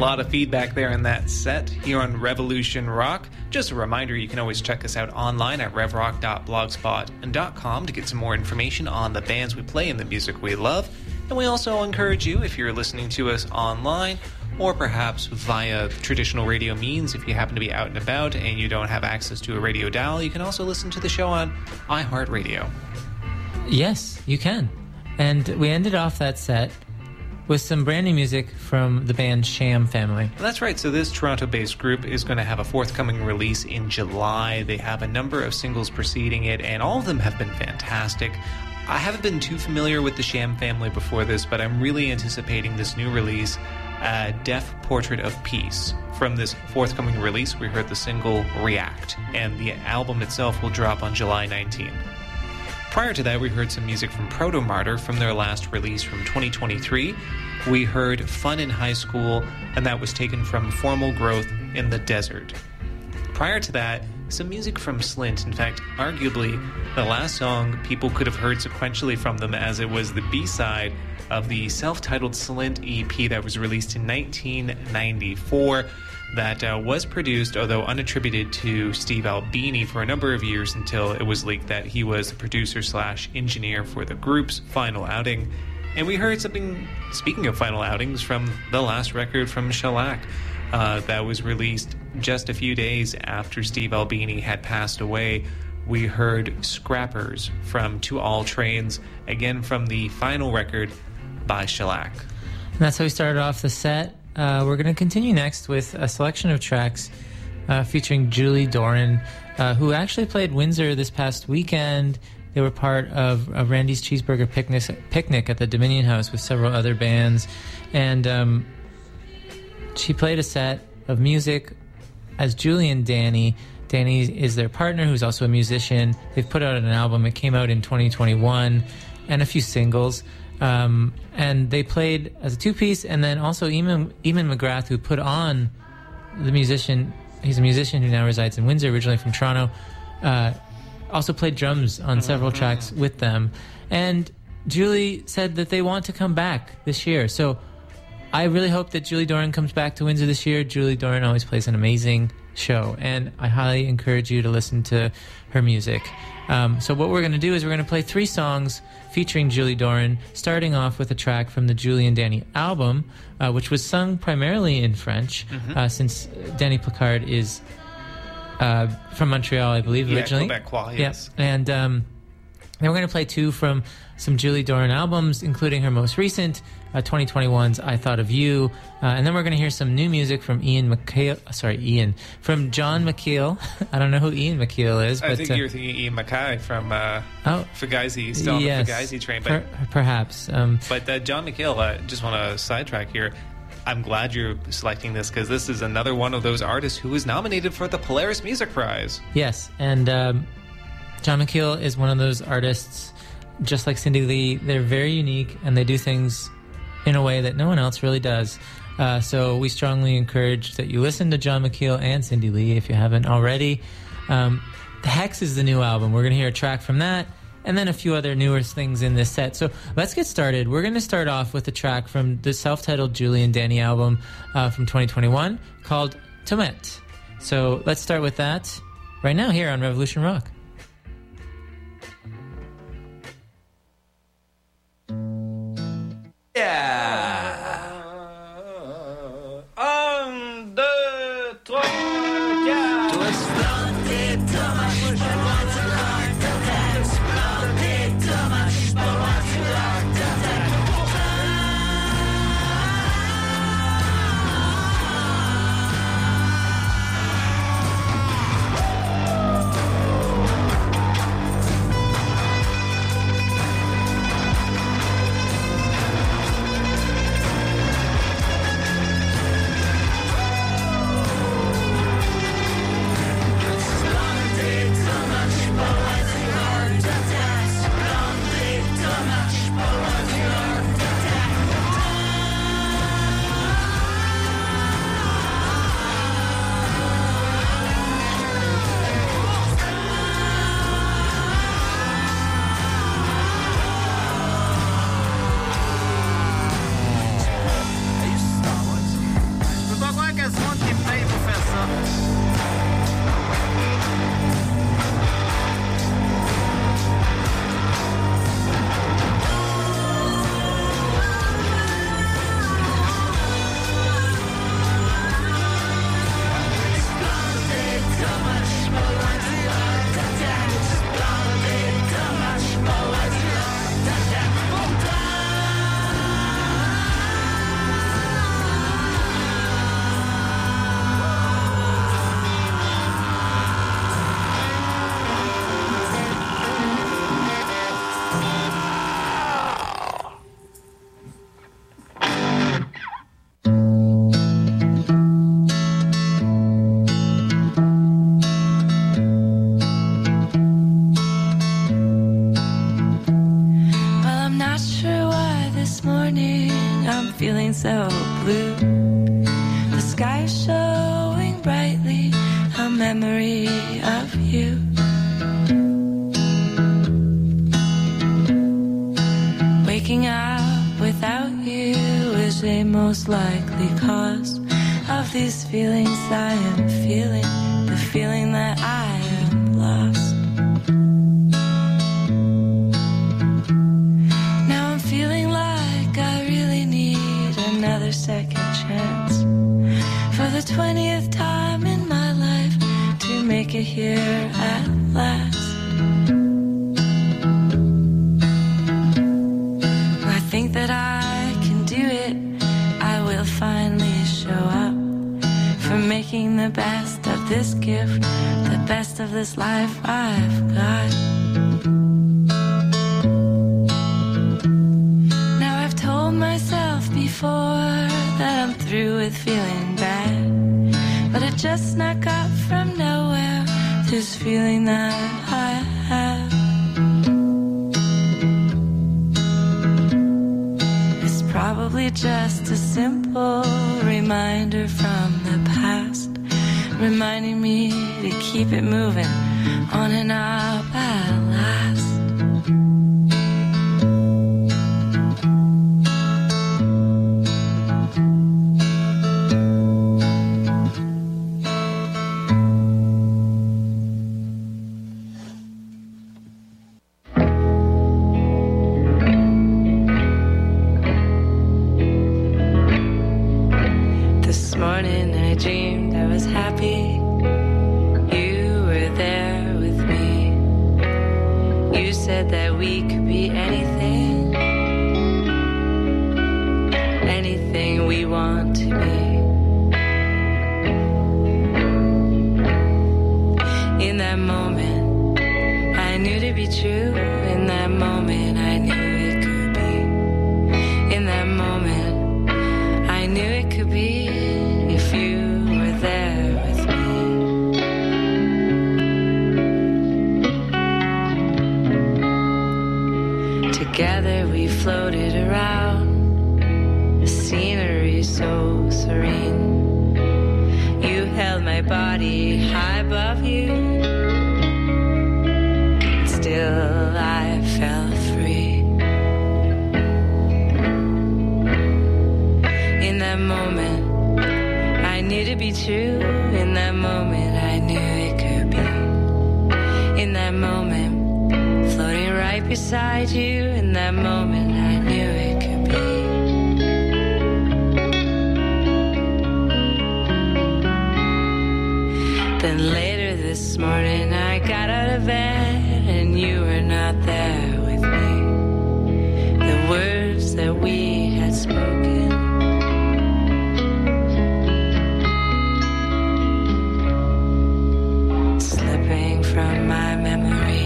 lot of feedback there in that set here on Revolution Rock. Just a reminder, you can always check us out online at revrock.blogspot.com to get some more information on the bands we play and the music we love. And we also encourage you, if you're listening to us online, or perhaps via traditional radio means, if you happen to be out and about and you don't have access to a radio dial, you can also listen to the show on iHeartRadio. Yes, you can. And we ended off that set with some brand new music from the band Sham Family. That's right. So this Toronto-based group is going to have a forthcoming release in July. They have a number of singles preceding it, and all of them have been fantastic. I haven't been too familiar with the Sham Family before this, but I'm really anticipating this new release, Deaf Portrait of Peace. From this forthcoming release, we heard the single React, and the album itself will drop on July 19. Prior to that, we heard some music from Proto Martyr from their last release from 2023. We heard Fun in High School, and that was taken from Formal Growth in the Desert. Prior to that, some music from Slint. In fact, arguably, the last song people could have heard sequentially from them, as it was the B-side of the self-titled Slint EP that was released in 1994. That was produced, although unattributed, to Steve Albini for a number of years until it was leaked that he was the producer/engineer for the group's final outing. And we heard something, speaking of final outings, from the last record from Shellac that was released just a few days after Steve Albini had passed away. We heard Scrappers from To All Trains, again from the final record by Shellac. And that's how we started off the set. We're going to continue next with a selection of tracks featuring Julie Doran, who actually played Windsor this past weekend. They were part of Randy's Cheeseburger Picnic at the Dominion House with several other bands. And she played a set of music as Julie and Danny. Danny is their partner, who's also a musician. They've put out an album. It came out in 2021, and a few singles. And they played as a two-piece, and then also Eamon McGrath, who put on the musician. He's a musician who now resides in Windsor, originally from Toronto. Also played drums on several tracks with them. And Julie said that they want to come back this year. So I really hope that Julie Doran comes back to Windsor this year. Julie Doran always plays an amazing show, and I highly encourage you to listen to her music. So what we're going to do is we're going to play 3 songs featuring Julie Doran, starting off with a track from the Julie and Danny album, which was sung primarily in French, since Danny Placard is from Montreal, I believe, originally. Quebecois, yes. Yeah. And then we're going to play 2 from some Julie Doran albums, including her most recent, 2021's I Thought of You. And then we're going to hear some new music from from John McKeel. I don't know who Ian McKeel is. I think you're thinking Ian Mackay from Fugazi, still on the Fugazi train. But, perhaps. But John McKeel, just want to sidetrack here. I'm glad you're selecting this, because this is another one of those artists who was nominated for the Polaris Music Prize. Yes, and John McKeel is one of those artists, just like Cindy Lee. They're very unique, and they do things in a way that no one else really does. So we strongly encourage that you listen to John McKeel and Cindy Lee if you haven't already. The Hex is the new album. We're going to hear a track from that, and then a few other newer things in this set. So let's get started. We're going to start off with a track from the self-titled Julie and Danny album from 2021 called Tomet. So let's start with that right now here on Revolution Rock. Waking up without you is a most likely cause of these feelings I am feeling, the feeling that I am lost. Now I'm feeling like I really need another second chance for the 20th time in my life to make it here at last. I think that I can do it. I will finally show up for making the best of this gift, the best of this life I've got. Now I've told myself before that I'm through with feeling bad, but it just snuck up from nowhere, this feeling that I have. It's probably just a simple reminder from the past, reminding me to keep it moving on and up at last. Together we floated around, the scenery so serene. You held my body high above you, still I felt free. In that moment, I knew to be true. In that moment, I knew it could be. In that moment, floating right beside you, in that moment I knew it could be. Then later this morning I got out of bed and you were not there with me. The words that we had spoken, slipping from my memory.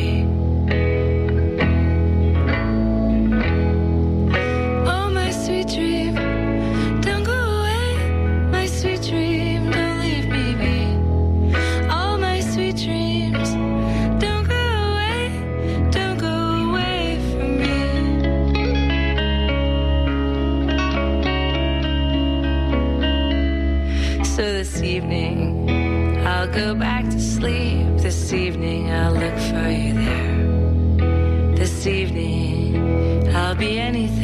Go back to sleep. This evening I'll look for you there. This evening I'll be anything